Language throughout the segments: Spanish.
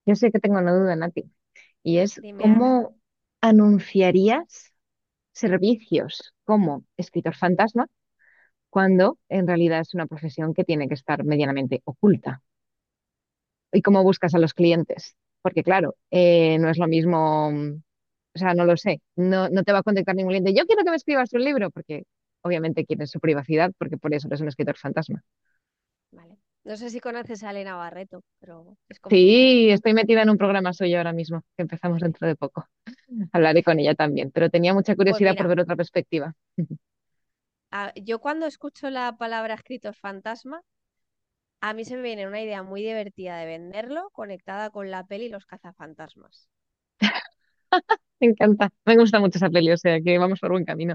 Yo sé que tengo una duda, Nati, y es Dime, a ver. cómo anunciarías servicios como escritor fantasma cuando en realidad es una profesión que tiene que estar medianamente oculta. ¿Y cómo buscas a los clientes? Porque claro, no es lo mismo, o sea, no lo sé, no te va a contactar ningún cliente. Yo quiero que me escribas un libro, porque obviamente quieren su privacidad, porque por eso eres un escritor fantasma. Vale. No sé si conoces a Elena Barreto, pero es complicado. Sí, estoy metida en un programa suyo ahora mismo, que empezamos Vale. dentro de poco. Hablaré con ella también, pero tenía mucha Pues curiosidad por mira, ver otra perspectiva. yo cuando escucho la palabra escritor fantasma, a mí se me viene una idea muy divertida de venderlo conectada con la peli Los cazafantasmas. Me encanta, me gusta mucho esa peli, o sea que vamos por buen camino.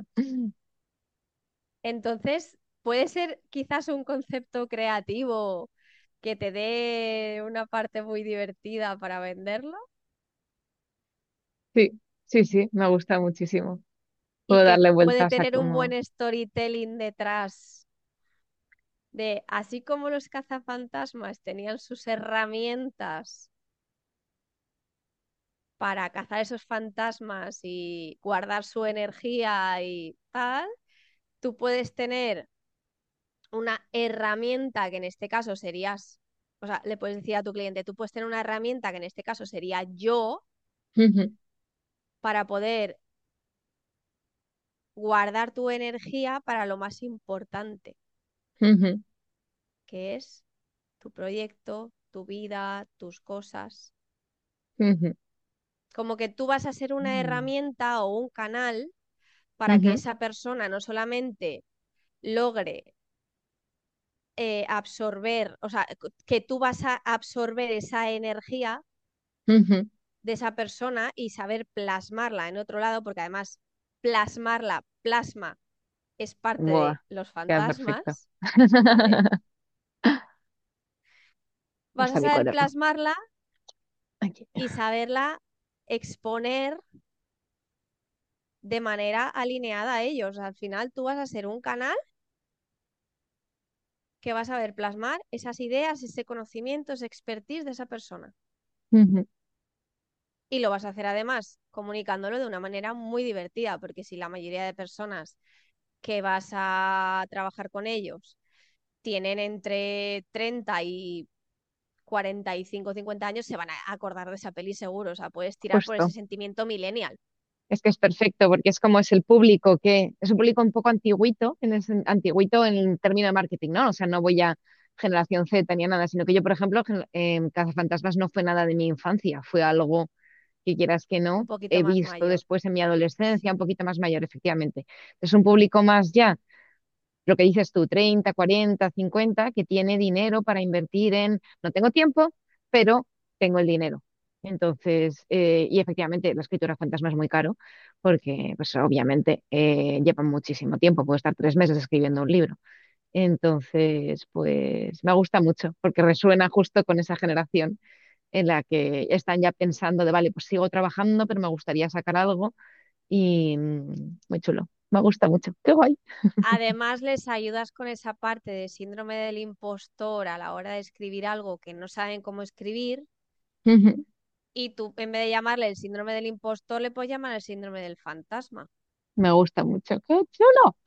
Entonces, puede ser quizás un concepto creativo que te dé una parte muy divertida para venderlo Sí, sí, sí, me gusta muchísimo. y Puedo que darle puede vueltas a tener un cómo... buen storytelling detrás de, así como los cazafantasmas tenían sus herramientas para cazar esos fantasmas y guardar su energía y tal, tú puedes tener una herramienta que en este caso serías, o sea, le puedes decir a tu cliente, tú puedes tener una herramienta que en este caso sería yo Ujú, para poder guardar tu energía para lo más importante, ujú, que es tu proyecto, tu vida, tus cosas. ujú, Como que tú vas a ser una mm, herramienta o un canal para que ujú, esa persona no solamente logre absorber, o sea, que tú vas a absorber esa energía ujú. de esa persona y saber plasmarla en otro lado, porque además plasmarla, plasma, es parte Buah, de los queda perfecto. fantasmas, ¿vale? Vas a Está mi saber cuaderno. plasmarla Aquí. y saberla exponer de manera alineada a ellos. Al final tú vas a ser un canal que vas a ver plasmar esas ideas, ese conocimiento, ese expertise de esa persona. Ujú, Y lo vas a hacer además comunicándolo de una manera muy divertida, porque si la mayoría de personas que vas a trabajar con ellos tienen entre 30 y 45 o 50 años, se van a acordar de esa peli seguro. O sea, puedes tirar por ese justo. sentimiento millennial. Es que es perfecto porque es como es el público que es un público un poco antiguito, antiguito en el término de marketing, ¿no? O sea, no voy a generación Z ni a nada, sino que yo, por ejemplo, Cazafantasmas no fue nada de mi infancia, fue algo que quieras que Un no, poquito he más visto mayor. después en mi adolescencia, un Sí. poquito más mayor, efectivamente. Es un público más ya, lo que dices tú, 30 40 50 que tiene dinero para invertir en, no tengo tiempo, pero tengo el dinero. Entonces, y efectivamente, la escritura fantasma es muy caro porque, pues obviamente, llevan muchísimo tiempo, puedo estar 3 meses escribiendo un libro. Entonces, pues me gusta mucho porque resuena justo con esa generación en la que están ya pensando de, vale, pues sigo trabajando, pero me gustaría sacar algo y muy chulo. Me gusta mucho. Qué guay. Además, les ayudas con esa parte de síndrome del impostor a la hora de escribir algo que no saben cómo escribir. Y tú, en vez de llamarle el síndrome del impostor, le puedes llamar el síndrome del fantasma. Me gusta mucho. ¡Qué chulo!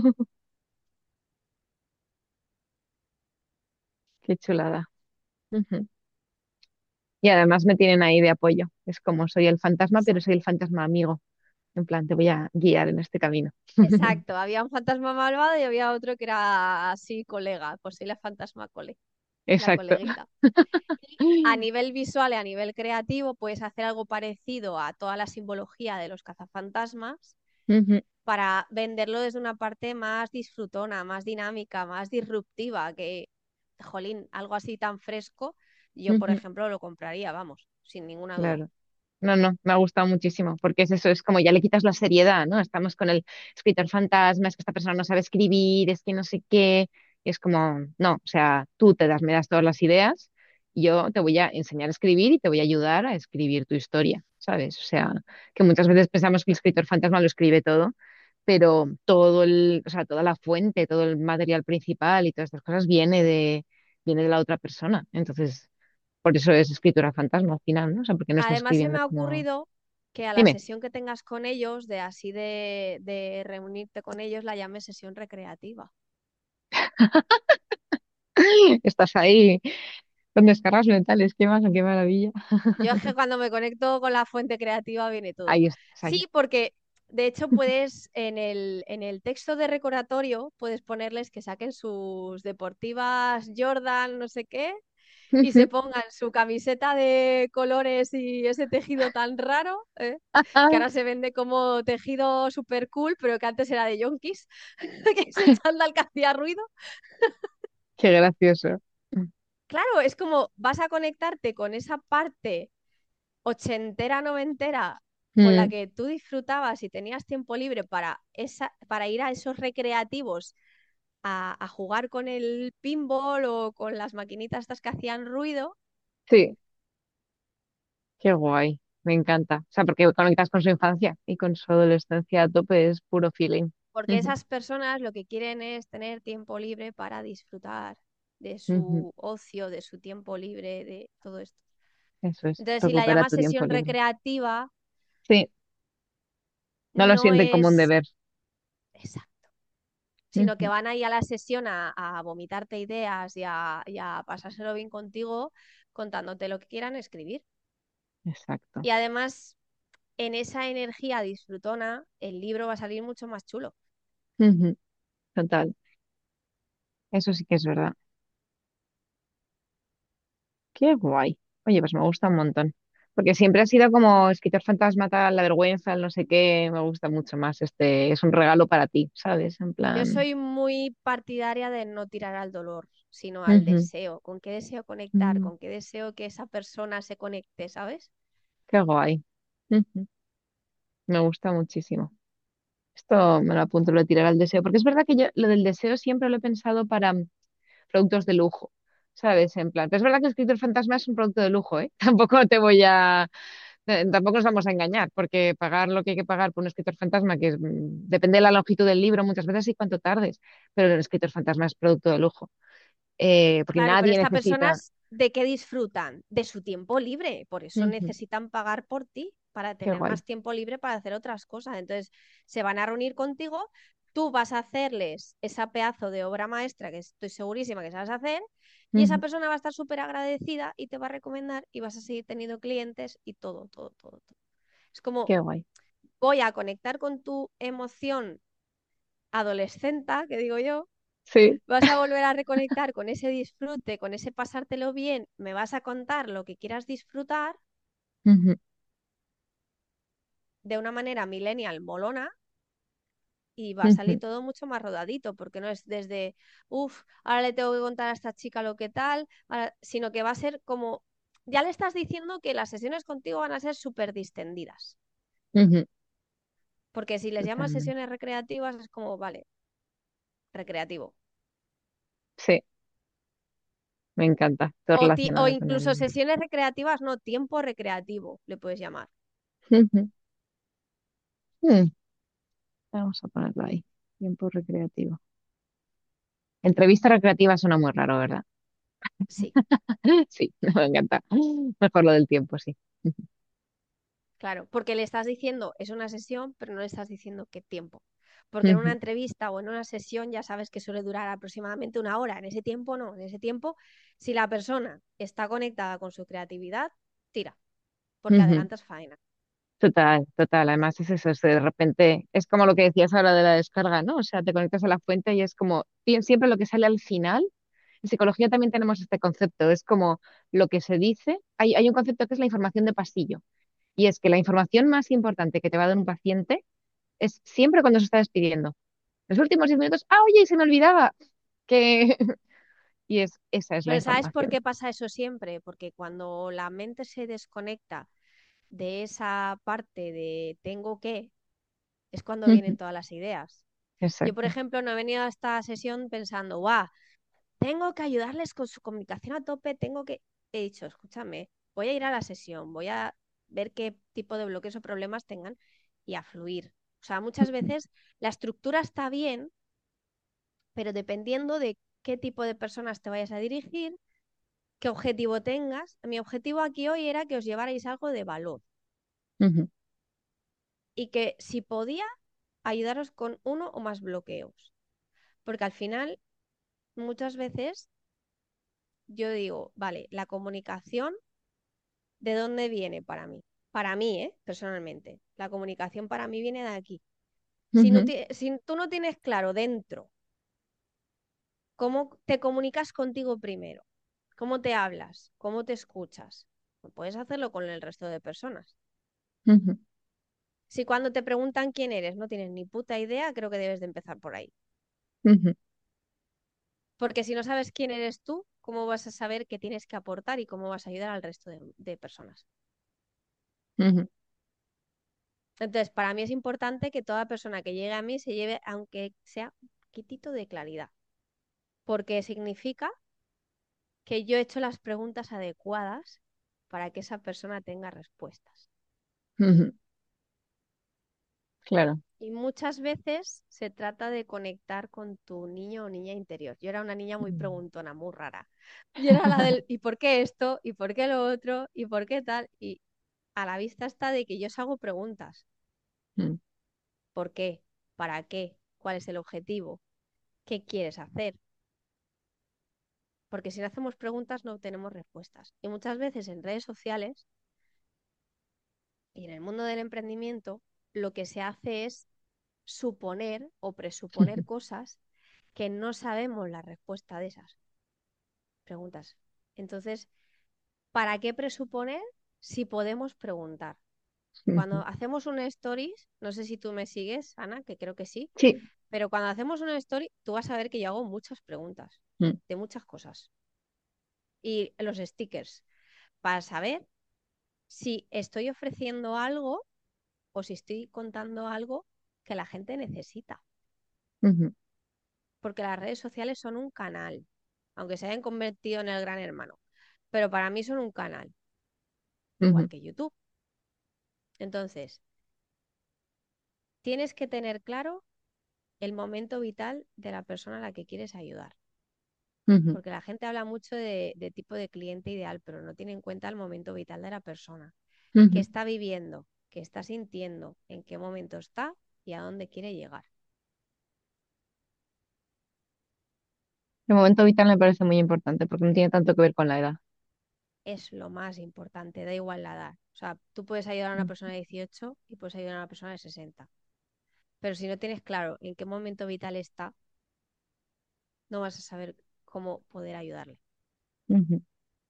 Qué chulada. Ujú. Y además me tienen ahí de apoyo. Es como soy el fantasma, pero soy el Exacto. fantasma amigo. En plan, te voy a guiar en este camino. Exacto. Había un fantasma malvado y había otro que era así, colega. Pues soy la fantasma cole, la Exacto. coleguita. Y a nivel visual y a nivel creativo, puedes hacer algo parecido a toda la simbología de los cazafantasmas Ujú, para venderlo desde una parte más disfrutona, más dinámica, más disruptiva, que, jolín, algo así tan fresco, yo, por ujú, ejemplo, lo compraría, vamos, sin ninguna duda. claro. No, no, me ha gustado muchísimo, porque es eso, es como ya le quitas la seriedad, ¿no? Estamos con el escritor fantasma, es que esta persona no sabe escribir, es que no sé qué, y es como, no, o sea, tú me das todas las ideas, y yo te voy a enseñar a escribir y te voy a ayudar a escribir tu historia, ¿sabes? O sea, que muchas veces pensamos que el escritor fantasma lo escribe todo, pero o sea, toda la fuente, todo el material principal y todas estas cosas viene de la otra persona. Entonces, Por eso es escritura fantasma al final, ¿no? O sea, porque no estás Además, se me escribiendo ha como... ocurrido que a la Dime. sesión que tengas con ellos, de así de reunirte con ellos, la llames sesión recreativa. Estás ahí con descargas mentales, qué más, qué maravilla. Yo es que cuando me conecto con la fuente creativa viene todo. Ahí estás ahí. Sí, porque de hecho puedes en el texto de recordatorio, puedes ponerles que saquen sus deportivas Jordan, no sé qué, y se pongan su camiseta de colores y ese tejido tan raro, que ahora se vende como tejido super cool, pero que antes era de yonkis, que ese chándal que hacía ruido. Qué gracioso. Claro, es como vas a conectarte con esa parte ochentera, noventera, con la Mm, que tú disfrutabas y tenías tiempo libre para ir a esos recreativos a jugar con el pinball o con las maquinitas estas que hacían ruido, sí, qué guay. Me encanta. O sea, porque conectas con su infancia y con su adolescencia a tope, es puro feeling. porque Ujú, esas personas lo que quieren es tener tiempo libre para disfrutar de ujú. su ocio, de su tiempo libre, de todo esto. Eso es, Entonces, si la recupera llamas tu tiempo sesión libre. recreativa, Sí, no lo no sienten como un es deber. exacto, sino que Ujú, van ahí a la sesión a vomitarte ideas y a pasárselo bien contigo contándote lo que quieran escribir. exacto. Y además, en esa energía disfrutona, el libro va a salir mucho más chulo. Ujú, total. Eso sí que es verdad. Qué guay. Oye, pues me gusta un montón. Porque siempre ha sido como escritor fantasma, tal, la vergüenza, el no sé qué. Me gusta mucho más. Este es un regalo para ti, ¿sabes? En Yo plan. soy muy partidaria de no tirar al dolor, sino al Ujú, deseo. ¿Con qué deseo conectar? mm, ¿Con qué deseo que esa persona se conecte? ¿Sabes? qué guay. Ujú, me gusta muchísimo. Esto me lo apunto, lo de tirar al deseo. Porque es verdad que yo lo del deseo siempre lo he pensado para productos de lujo. ¿Sabes? En plan. Pero es verdad que escritor fantasma es un producto de lujo, ¿eh? Tampoco te voy a. Tampoco nos vamos a engañar, porque pagar lo que hay que pagar por un escritor fantasma, que depende de la longitud del libro muchas veces y cuánto tardes, pero un escritor fantasma es producto de lujo, porque Claro, pero nadie estas necesita. personas, ¿de qué disfrutan? De su tiempo libre. Por eso Ujú, necesitan pagar por ti, para qué tener guay. más tiempo libre para hacer otras cosas. Entonces, se van a reunir contigo, tú vas a hacerles esa pedazo de obra maestra que estoy segurísima que sabes hacer, y esa Ujú, persona va a estar súper agradecida y te va a recomendar y vas a seguir teniendo clientes y todo, todo, todo, todo. Es como, qué guay. voy a conectar con tu emoción adolescente, que digo yo, Sí. vas a volver a reconectar con ese disfrute, con ese pasártelo bien, me vas a contar lo que quieras disfrutar Ujú, de una manera millennial molona y va a salir ujú, todo mucho más rodadito, porque no es desde, uff, ahora le tengo que contar a esta chica lo que tal, sino que va a ser como, ya le estás diciendo que las sesiones contigo van a ser súper distendidas, ujú, porque si les llamas totalmente. sesiones recreativas es como, vale, recreativo. Sí, me encanta. Todo O relacionado con incluso el. sesiones recreativas, no, tiempo recreativo, le puedes llamar. Ujú, mm, vamos a ponerlo ahí. Tiempo recreativo. Entrevista recreativa suena muy raro, ¿verdad? Sí. Sí, me encanta. Mejor lo del tiempo, sí. Claro, porque le estás diciendo es una sesión, pero no le estás diciendo qué tiempo. Porque en una Ujú, entrevista o en una sesión ya sabes que suele durar aproximadamente una hora. En ese tiempo no, en ese tiempo, si la persona está conectada con su creatividad, tira, porque ujú. adelantas faena. Total, total. Además es eso, es de repente, es como lo que decías ahora de la descarga, ¿no? O sea, te conectas a la fuente y es como siempre lo que sale al final. En psicología también tenemos este concepto, es como lo que se dice. Hay un concepto que es la información de pasillo. Y es que la información más importante que te va a dar un paciente es siempre cuando se está despidiendo. Los últimos 10 minutos, oye, se me olvidaba que... Y esa es la Pero ¿sabes por información. qué pasa eso siempre? Porque cuando la mente se desconecta de esa parte de tengo que, es cuando vienen Ujú, todas las ideas. Yo, por exacto. ejemplo, no he venido a esta sesión pensando, guau, tengo que ayudarles con su comunicación a tope, tengo que... He dicho, escúchame, voy a ir a la sesión, voy a ver qué tipo de bloqueos o problemas tengan y a fluir. O sea, muchas Ujú, veces la estructura está bien, pero dependiendo de qué tipo de personas te vayas a dirigir, qué objetivo tengas. Mi objetivo aquí hoy era que os llevarais algo de valor Ujú, y que si podía ayudaros con uno o más bloqueos. Porque al final, muchas veces yo digo, vale, la comunicación, ¿de dónde viene para mí? Para mí, personalmente, la comunicación para mí viene de aquí. Si, no ujú, ti- si tú no tienes claro dentro cómo te comunicas contigo primero, cómo te hablas, cómo te escuchas, no puedes hacerlo con el resto de personas. ujú, Si cuando te preguntan quién eres no tienes ni puta idea, creo que debes de empezar por ahí. ujú, Porque si no sabes quién eres tú, ¿cómo vas a saber qué tienes que aportar y cómo vas a ayudar al resto de personas? ujú, Entonces, para mí es importante que toda persona que llegue a mí se lleve, aunque sea un poquitito de claridad, porque significa que yo he hecho las preguntas adecuadas para que esa persona tenga respuestas. ujú. Claro. Y muchas veces se trata de conectar con tu niño o niña interior. Yo era una niña muy Mm. preguntona, muy rara. Yo era la del ¿y por qué esto? ¿Y por qué lo otro? ¿Y por qué tal? Y a la vista está de que yo os hago preguntas. Mm, ¿Por qué? ¿Para qué? ¿Cuál es el objetivo? ¿Qué quieres hacer? Porque si no hacemos preguntas no obtenemos respuestas. Y muchas veces en redes sociales y en el mundo del emprendimiento lo que se hace es suponer o presuponer cosas que no sabemos la respuesta de esas preguntas. Entonces, ¿para qué presuponer si podemos preguntar? Cuando ujú. hacemos una stories, no sé si tú me sigues, Ana, que creo que sí, Sí. pero cuando hacemos una story, tú vas a ver que yo hago muchas preguntas Mm, de muchas cosas. Y los stickers, para saber si estoy ofreciendo algo o si estoy contando algo que la gente necesita. ujú, Porque las redes sociales son un canal, aunque se hayan convertido en el gran hermano, pero para mí son un canal, igual ujú, que YouTube. Entonces, tienes que tener claro el momento vital de la persona a la que quieres ayudar. ujú, Porque la gente habla mucho de tipo de cliente ideal, pero no tiene en cuenta el momento vital de la persona. ¿Qué ujú. está viviendo? ¿Qué está sintiendo? ¿En qué momento está? ¿Y a dónde quiere llegar? El momento vital me parece muy importante porque no tiene tanto que ver con la edad. Es lo más importante, da igual la edad. O sea, tú puedes ayudar a una Mm, persona de 18 y puedes ayudar a una persona de 60. Pero si no tienes claro en qué momento vital está, no vas a saber cómo poder ayudarle. ujú.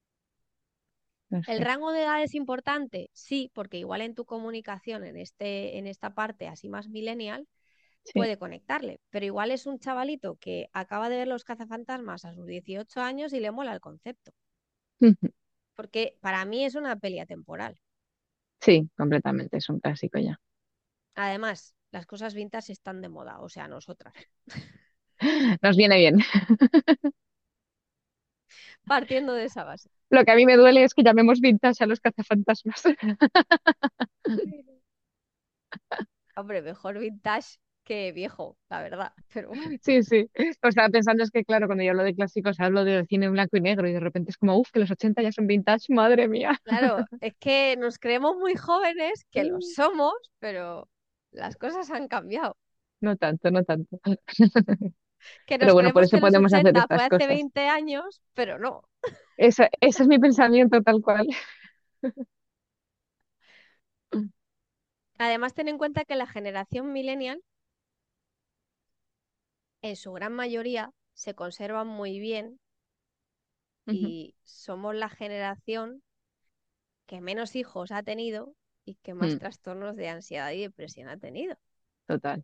¿El Perfecto. rango de edad es importante? Sí, porque igual en tu comunicación, en esta parte así más millennial, Sí. puede conectarle. Pero igual es un chavalito que acaba de ver los cazafantasmas a sus 18 años y le mola el concepto. Ujú. Porque para mí es una peli atemporal. Sí, completamente. Es un clásico ya. Además, las cosas vintage están de moda, o sea, nosotras. Nos viene bien. Partiendo de esa base. Lo que a mí me duele es que llamemos vintage a los cazafantasmas. Hombre, mejor vintage que viejo, la verdad. Pero bueno. Sí, sí. Lo que estaba pensando es que, claro, cuando yo hablo de clásicos, hablo del cine en blanco y negro y de repente es como, uff, que los 80 ya son vintage, madre mía. Claro, es que nos creemos muy jóvenes, que lo somos, pero las cosas han cambiado. No tanto, no tanto. Que Pero nos bueno, por creemos eso que los podemos hacer 80 fue estas hace cosas. 20 años, pero no. Ese es mi pensamiento tal cual. Además, ten en cuenta que la generación millennial, en su gran mayoría, se conserva muy bien Ujú. y somos la generación que menos hijos ha tenido y que más Mm, trastornos de ansiedad y depresión ha tenido. total.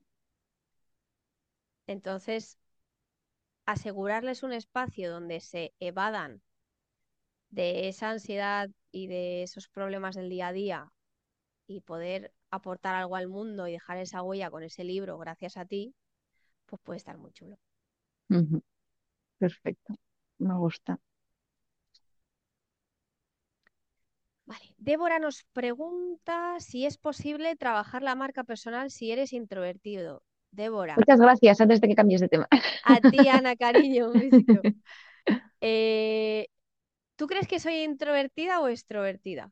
Entonces, asegurarles un espacio donde se evadan de esa ansiedad y de esos problemas del día a día y poder aportar algo al mundo y dejar esa huella con ese libro gracias a ti, pues puede estar muy chulo. Ujú. Perfecto. Me gusta. Vale. Débora nos pregunta si es posible trabajar la marca personal si eres introvertido. Débora, Muchas gracias antes de que cambies de tema. a ti, Ana, cariño, un besito. Eh, ¿Tú crees que soy introvertida o extrovertida?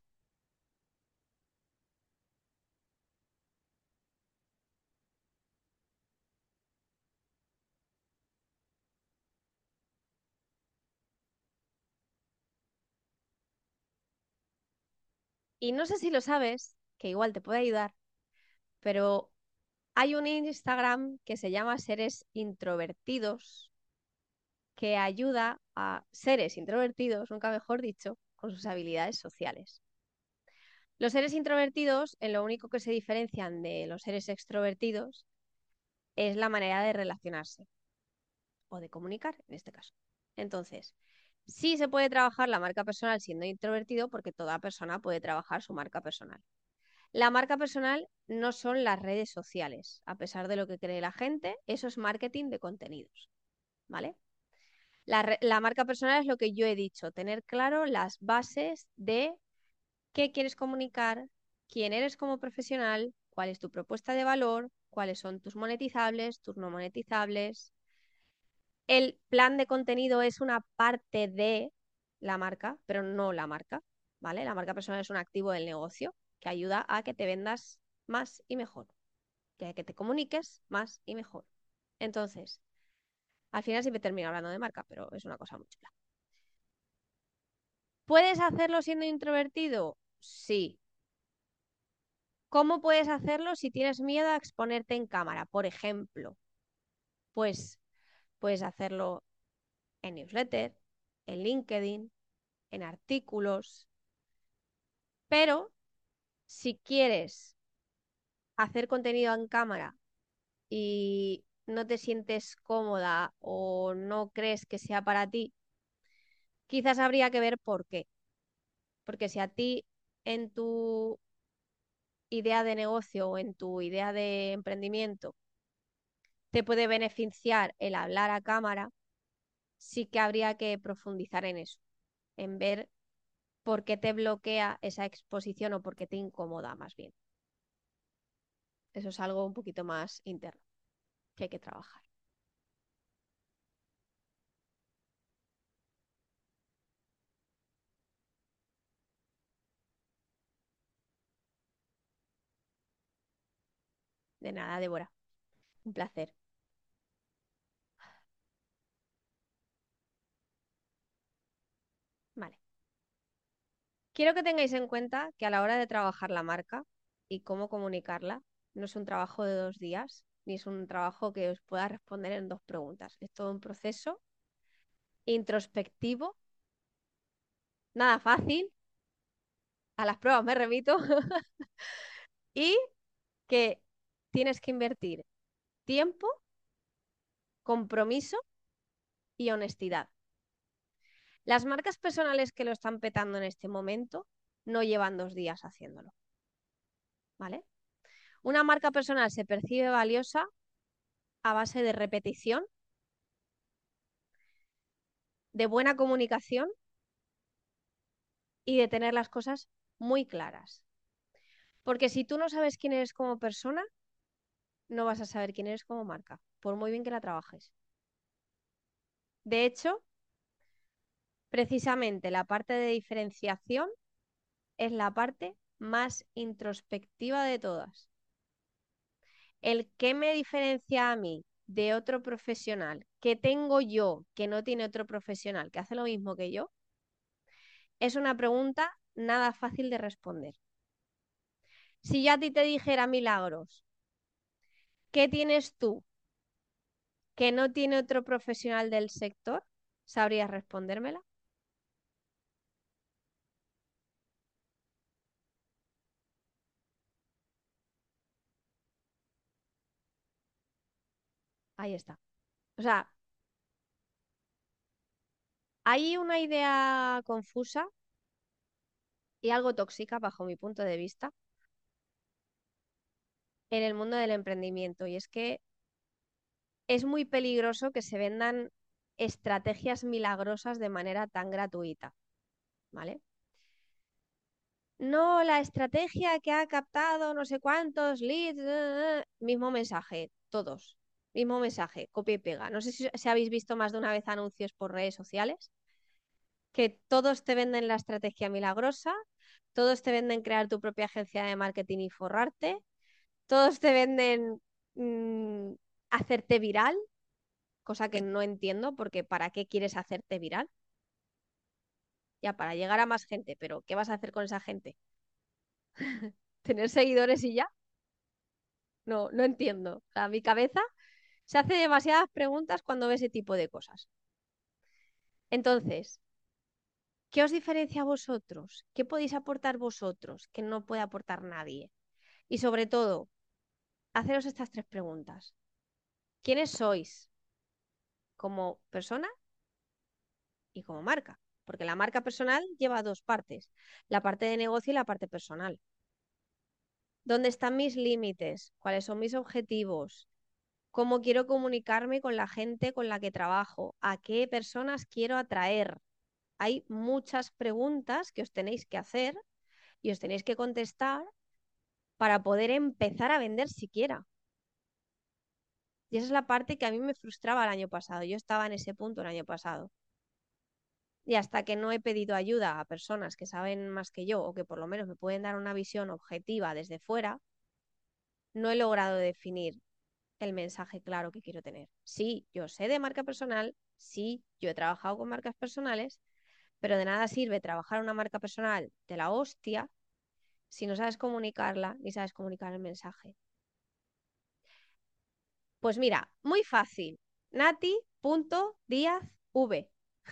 Y no sé si lo sabes, que igual te puede ayudar, pero hay un Instagram que se llama Seres Introvertidos, que ayuda a seres introvertidos, nunca mejor dicho, con sus habilidades sociales. Los seres introvertidos, en lo único que se diferencian de los seres extrovertidos, es la manera de relacionarse o de comunicar, en este caso. Entonces, sí se puede trabajar la marca personal siendo introvertido porque toda persona puede trabajar su marca personal. La marca personal no son las redes sociales, a pesar de lo que cree la gente, eso es marketing de contenidos, ¿vale? La marca personal es lo que yo he dicho, tener claro las bases de qué quieres comunicar, quién eres como profesional, cuál es tu propuesta de valor, cuáles son tus monetizables, tus no monetizables. El plan de contenido es una parte de la marca, pero no la marca, ¿vale? La marca personal es un activo del negocio que ayuda a que te vendas más y mejor, que a que te comuniques más y mejor. Entonces, al final siempre termino hablando de marca, pero es una cosa muy chula. ¿Puedes hacerlo siendo introvertido? Sí. ¿Cómo puedes hacerlo si tienes miedo a exponerte en cámara? Por ejemplo, pues puedes hacerlo en newsletter, en LinkedIn, en artículos, pero si quieres hacer contenido en cámara y no te sientes cómoda o no crees que sea para ti, quizás habría que ver por qué. Porque si a ti en tu idea de negocio o en tu idea de emprendimiento te puede beneficiar el hablar a cámara, sí que habría que profundizar en eso, en ver por qué te bloquea esa exposición o por qué te incomoda más bien. Eso es algo un poquito más interno que hay que trabajar. De nada, Débora. Un placer. Vale. Quiero que tengáis en cuenta que a la hora de trabajar la marca y cómo comunicarla, no es un trabajo de 2 días, ni es un trabajo que os pueda responder en 2 preguntas. Es todo un proceso introspectivo, nada fácil, a las pruebas me remito, y que tienes que invertir tiempo, compromiso y honestidad. Las marcas personales que lo están petando en este momento no llevan 2 días haciéndolo, ¿vale? Una marca personal se percibe valiosa a base de repetición, de buena comunicación y de tener las cosas muy claras. Porque si tú no sabes quién eres como persona, no vas a saber quién eres como marca, por muy bien que la trabajes. De hecho, precisamente la parte de diferenciación es la parte más introspectiva de todas. El que me diferencia a mí de otro profesional, que tengo yo que no tiene otro profesional que hace lo mismo que yo, es una pregunta nada fácil de responder. Si yo a ti te dijera Milagros, ¿qué tienes tú que no tiene otro profesional del sector? ¿Sabrías respondérmela? Ahí está. O sea, hay una idea confusa y algo tóxica bajo mi punto de vista en el mundo del emprendimiento y es que es muy peligroso que se vendan estrategias milagrosas de manera tan gratuita, ¿vale? No, la estrategia que ha captado no sé cuántos leads, mismo mensaje, todos, mismo mensaje, copia y pega. No sé si habéis visto más de una vez anuncios por redes sociales. que todos te venden la estrategia milagrosa, todos te venden crear tu propia agencia de marketing y forrarte, todos te venden mm, hacerte viral, cosa que no entiendo porque ¿para qué quieres hacerte viral? Ya, para llegar a más gente, pero ¿qué vas a hacer con esa gente? ¿Tener seguidores y ya? No, no entiendo. O sea, mi cabeza se hace demasiadas preguntas cuando ve ese tipo de cosas. Entonces, ¿qué os diferencia a vosotros? ¿Qué podéis aportar vosotros que no puede aportar nadie? Y sobre todo, haceros estas tres preguntas. ¿Quiénes sois como persona y como marca? Porque la marca personal lleva dos partes, la parte de negocio y la parte personal. ¿Dónde están mis límites? ¿Cuáles son mis objetivos? ¿Cómo quiero comunicarme con la gente con la que trabajo? ¿A qué personas quiero atraer? Hay muchas preguntas que os tenéis que hacer y os tenéis que contestar para poder empezar a vender siquiera. Y esa es la parte que a mí me frustraba el año pasado. Yo estaba en ese punto el año pasado. Y hasta que no he pedido ayuda a personas que saben más que yo o que por lo menos me pueden dar una visión objetiva desde fuera, no he logrado definir el mensaje claro que quiero tener. Sí, yo sé de marca personal, sí, yo he trabajado con marcas personales, pero de nada sirve trabajar una marca personal de la hostia si no sabes comunicarla ni sabes comunicar el mensaje. Pues mira, muy fácil. Nati.diazv.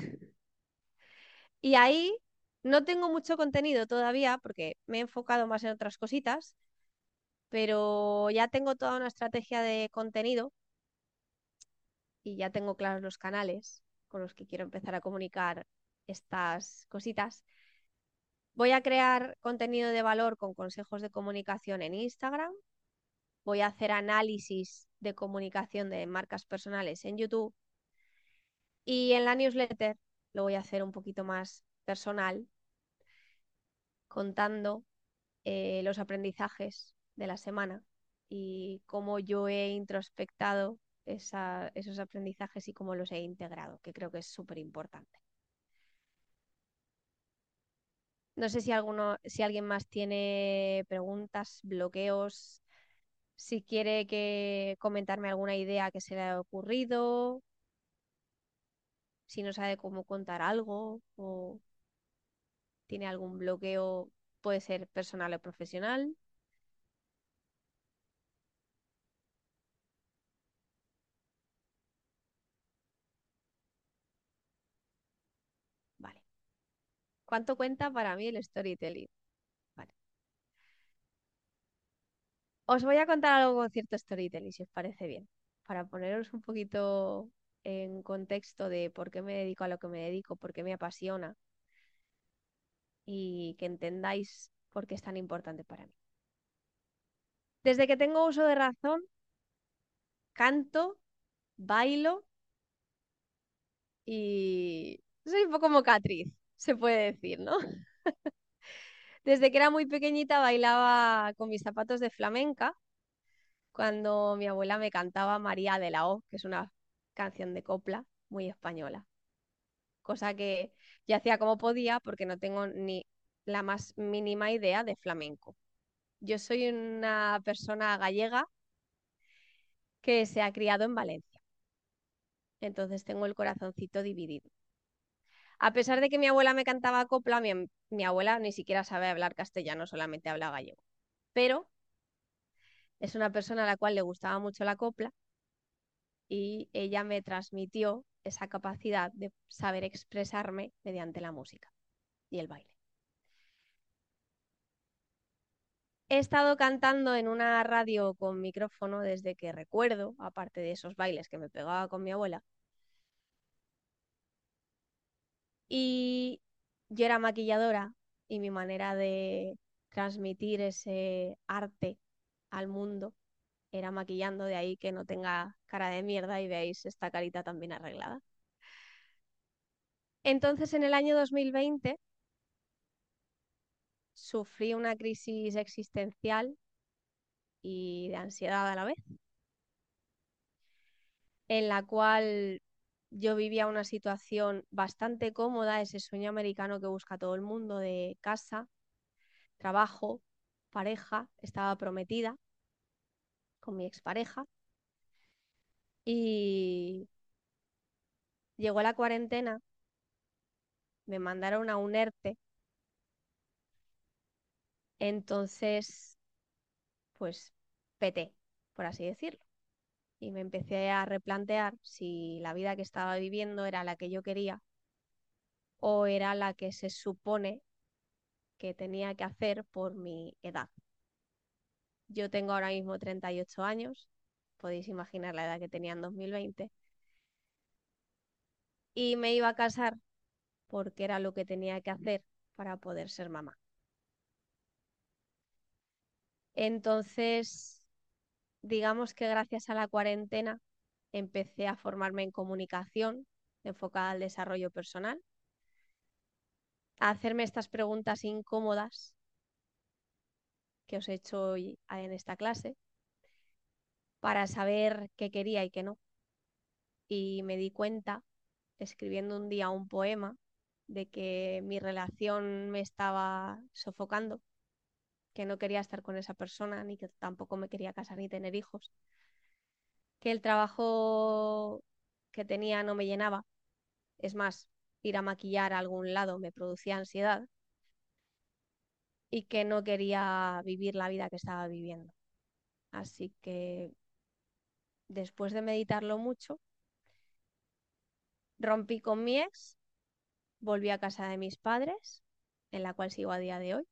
Y ahí no tengo mucho contenido todavía porque me he enfocado más en otras cositas, pero ya tengo toda una estrategia de contenido y ya tengo claros los canales con los que quiero empezar a comunicar estas cositas. Voy a crear contenido de valor con consejos de comunicación en Instagram. Voy a hacer análisis de comunicación de marcas personales en YouTube. Y en la newsletter lo voy a hacer un poquito más personal, contando los aprendizajes de la semana y cómo yo he introspectado esos aprendizajes y cómo los he integrado, que creo que es súper importante. No sé si alguien más tiene preguntas, bloqueos, si quiere que comentarme alguna idea que se le haya ocurrido, si no sabe cómo contar algo o tiene algún bloqueo, puede ser personal o profesional. Vale. ¿Cuánto cuenta para mí el storytelling? Vale. Os voy a contar algo con cierto storytelling, si os parece bien, para poneros un poquito en contexto de por qué me dedico a lo que me dedico, por qué me apasiona y que entendáis por qué es tan importante para mí. Desde que tengo uso de razón, canto, bailo y soy un poco mocatriz, se puede decir, ¿no? Desde que era muy pequeñita bailaba con mis zapatos de flamenca cuando mi abuela me cantaba María de la O, que es una canción de copla muy española, cosa que yo hacía como podía porque no tengo ni la más mínima idea de flamenco. Yo soy una persona gallega que se ha criado en Valencia, entonces tengo el corazoncito dividido. A pesar de que mi abuela me cantaba copla, mi abuela ni siquiera sabe hablar castellano, solamente habla gallego. Pero es una persona a la cual le gustaba mucho la copla y ella me transmitió esa capacidad de saber expresarme mediante la música y el baile. He estado cantando en una radio con micrófono desde que recuerdo, aparte de esos bailes que me pegaba con mi abuela. Y yo era maquilladora y mi manera de transmitir ese arte al mundo era maquillando, de ahí que no tenga cara de mierda y veáis esta carita tan bien arreglada. Entonces, en el año 2020 sufrí una crisis existencial y de ansiedad a la vez, en la cual yo vivía una situación bastante cómoda, ese sueño americano que busca todo el mundo de casa, trabajo, pareja, estaba prometida con mi expareja y llegó la cuarentena, me mandaron a un ERTE, entonces pues peté, por así decirlo. Y me empecé a replantear si la vida que estaba viviendo era la que yo quería o era la que se supone que tenía que hacer por mi edad. Yo tengo ahora mismo 38 años, podéis imaginar la edad que tenía en 2020, y me iba a casar porque era lo que tenía que hacer para poder ser mamá. Entonces, digamos que gracias a la cuarentena empecé a formarme en comunicación enfocada al desarrollo personal, a hacerme estas preguntas incómodas que os he hecho hoy en esta clase para saber qué quería y qué no. Y me di cuenta, escribiendo un día un poema, de que mi relación me estaba sofocando, que no quería estar con esa persona, ni que tampoco me quería casar ni tener hijos, que el trabajo que tenía no me llenaba. Es más, ir a maquillar a algún lado me producía ansiedad y que no quería vivir la vida que estaba viviendo. Así que después de meditarlo mucho, rompí con mi ex, volví a casa de mis padres, en la cual sigo a día de hoy,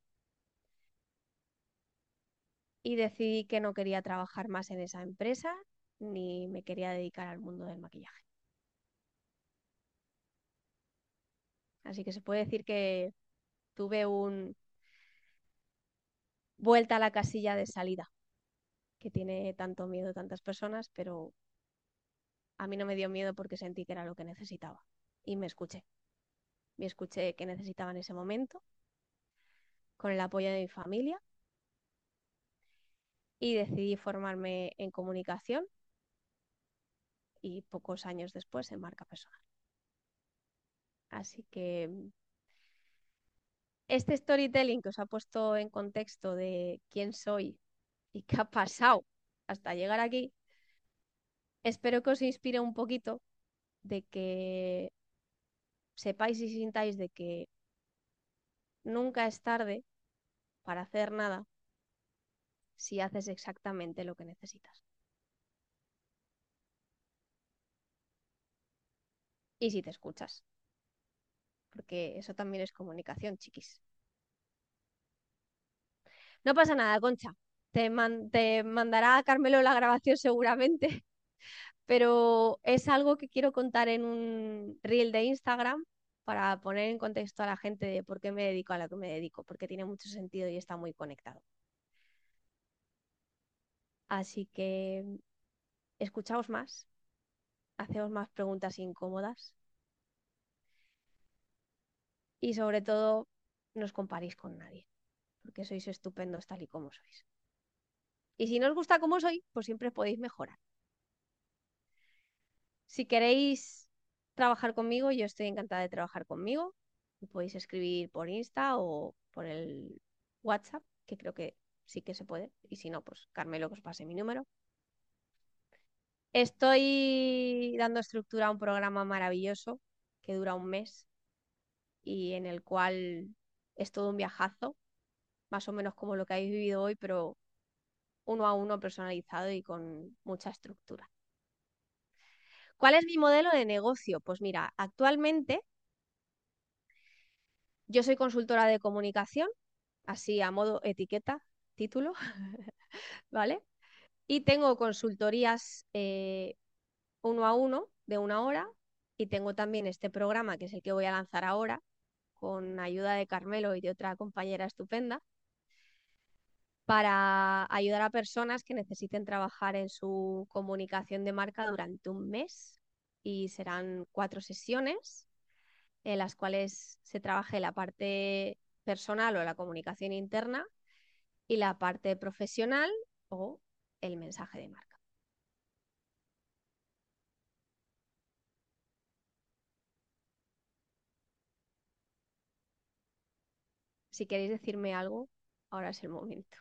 y decidí que no quería trabajar más en esa empresa ni me quería dedicar al mundo del maquillaje. Así que se puede decir que tuve un vuelta a la casilla de salida, que tiene tanto miedo tantas personas, pero a mí no me dio miedo porque sentí que era lo que necesitaba. Y me escuché. Me escuché que necesitaba en ese momento, con el apoyo de mi familia, y decidí formarme en comunicación y pocos años después en marca personal. Así que este storytelling que os ha puesto en contexto de quién soy y qué ha pasado hasta llegar aquí, espero que os inspire un poquito de que sepáis y sintáis de que nunca es tarde para hacer nada si haces exactamente lo que necesitas. Y si te escuchas, porque eso también es comunicación, chiquis. No pasa nada, Concha. Te mandará a Carmelo la grabación seguramente, pero es algo que quiero contar en un reel de Instagram para poner en contexto a la gente de por qué me dedico a lo que me dedico, porque tiene mucho sentido y está muy conectado. Así que escuchaos más, hacemos más preguntas incómodas y sobre todo no os comparéis con nadie, porque sois estupendos tal y como sois. Y si no os gusta como soy, pues siempre podéis mejorar. Si queréis trabajar conmigo, yo estoy encantada de trabajar conmigo. Me podéis escribir por Insta o por el WhatsApp, que creo que sí que se puede. Y si no, pues Carmelo, que os pase mi número. Estoy dando estructura a un programa maravilloso que dura un mes y en el cual es todo un viajazo, más o menos como lo que habéis vivido hoy, pero uno a uno personalizado y con mucha estructura. ¿Cuál es mi modelo de negocio? Pues mira, actualmente yo soy consultora de comunicación, así a modo etiqueta, título, ¿vale? Y tengo consultorías uno a uno de 1 hora y tengo también este programa que es el que voy a lanzar ahora con ayuda de Carmelo y de otra compañera estupenda para ayudar a personas que necesiten trabajar en su comunicación de marca durante un mes y serán 4 sesiones en las cuales se trabaje la parte personal o la comunicación interna y la parte profesional o el mensaje de marca. Si queréis decirme algo, ahora es el momento.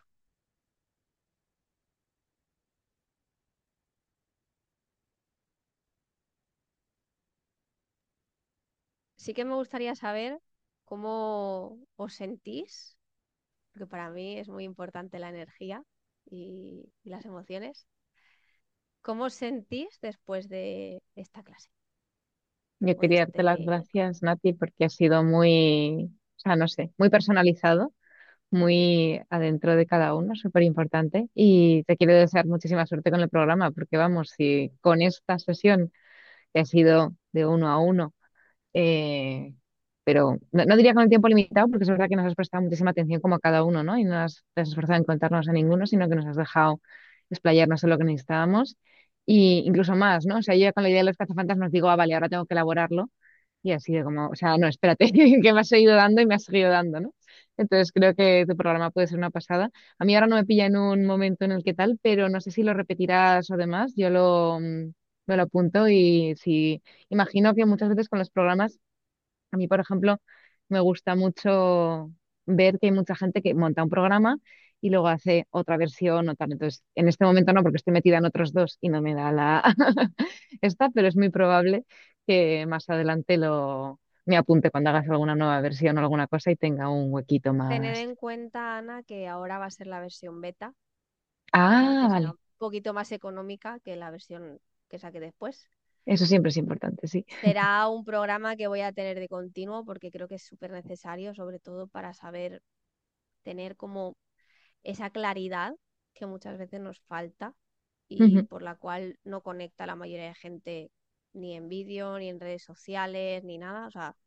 Sí que me gustaría saber cómo os sentís, porque para mí es muy importante la energía y las emociones. ¿Cómo os sentís después de esta clase Yo o de quería darte las este... gracias, Nati, porque ha sido muy, o sea, no sé, muy personalizado, muy adentro de cada uno, súper importante. Y te quiero desear muchísima suerte con el programa, porque vamos, si con esta sesión que ha sido de uno a uno, eh, pero no diría con el tiempo limitado, porque es verdad que nos has prestado muchísima atención como a cada uno, ¿no? Y no te has esforzado en contarnos a ninguno, sino que nos has dejado explayarnos en lo que necesitábamos. Y incluso más, ¿no? O sea, yo ya con la idea de los cazafantasmas digo, ah, vale, ahora tengo que elaborarlo. Y así de como, o sea, no, espérate, que me has seguido dando y me has seguido dando, ¿no? Entonces creo que tu programa puede ser una pasada. A mí ahora no me pilla en un momento en el que tal, pero no sé si lo repetirás o demás. Me lo apunto y si imagino que muchas veces con los programas a mí, por ejemplo, me gusta mucho ver que hay mucha gente que monta un programa y luego hace otra versión o tal. Entonces, en este momento no, porque estoy metida en otros dos y no me da la esta, pero es muy probable que más adelante me apunte cuando hagas alguna nueva versión o alguna cosa y tenga un huequito Tened más. en cuenta, Ana, que ahora va a ser la versión beta, ¿vale? Ah, Que será vale. un poquito más económica que la versión que saqué después. Eso siempre es importante, sí. Será un programa que voy a tener de continuo porque creo que es súper necesario, sobre todo para saber tener como esa claridad que muchas veces nos falta y Ujú, por la cual no conecta la mayoría de gente ni en vídeo, ni en redes sociales, ni nada. O sea,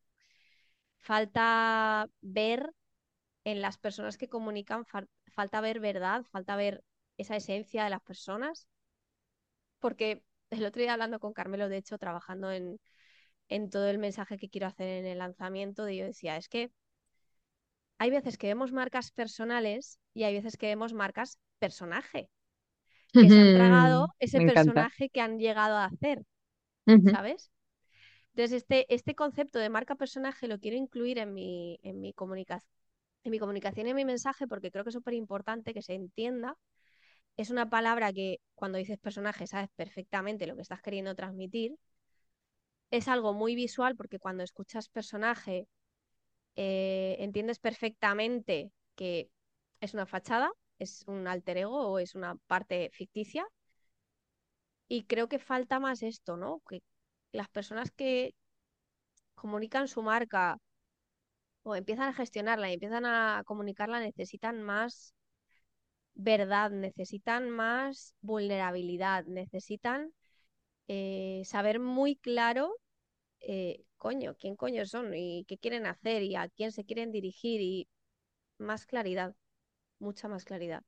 falta ver en las personas que comunican, falta ver verdad, falta ver esa esencia de las personas, porque el otro día hablando con Carmelo, de hecho, trabajando en todo el mensaje que quiero hacer en el lanzamiento, yo decía, es que hay veces que vemos marcas personales y hay veces que vemos marcas personaje, que se han tragado ujú. ese Me encanta. personaje que han llegado a hacer, Ujú, ¿sabes? Entonces, este concepto de marca personaje lo quiero incluir en mi comunicación y en mi mensaje porque creo que es súper importante que se entienda. Es una palabra que cuando dices personaje sabes perfectamente lo que estás queriendo transmitir. Es algo muy visual porque cuando escuchas personaje entiendes perfectamente que es una fachada, es un alter ego o es una parte ficticia. Y creo que falta más esto, ¿no? Que las personas que comunican su marca o empiezan a gestionarla y empiezan a comunicarla necesitan más verdad, necesitan más vulnerabilidad, necesitan saber muy claro, coño, quién coño son y qué quieren hacer y a quién se quieren dirigir y más claridad, mucha más claridad.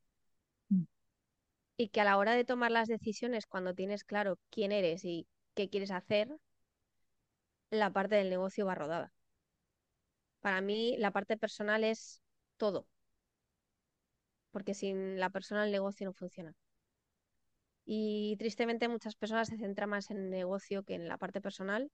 Y que a la hora de tomar las decisiones, cuando tienes claro quién eres y qué quieres hacer, la parte del negocio va rodada. Para mí, la parte personal es todo, porque sin la persona el negocio no funciona. Y tristemente muchas personas se centran más en el negocio que en la parte personal,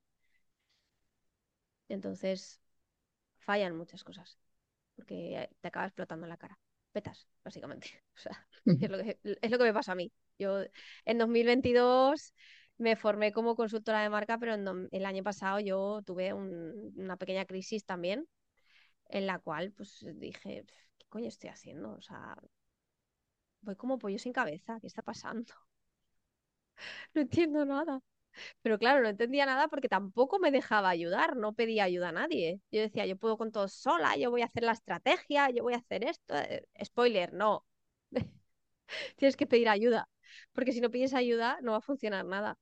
entonces fallan muchas cosas, porque te acaba explotando en la cara. Petas, básicamente. O sea, ujú. es lo que me pasa a mí. Yo en 2022 me formé como consultora de marca, pero el año pasado yo tuve una pequeña crisis también, en la cual pues dije, ¿qué coño estoy haciendo? O sea, voy como pollo sin cabeza, ¿qué está pasando? No entiendo nada. Pero claro, no entendía nada porque tampoco me dejaba ayudar, no pedía ayuda a nadie. Yo decía, yo puedo con todo sola, yo voy a hacer la estrategia, yo voy a hacer esto. Spoiler, no. Tienes que pedir ayuda, porque si no pides ayuda no va a funcionar nada.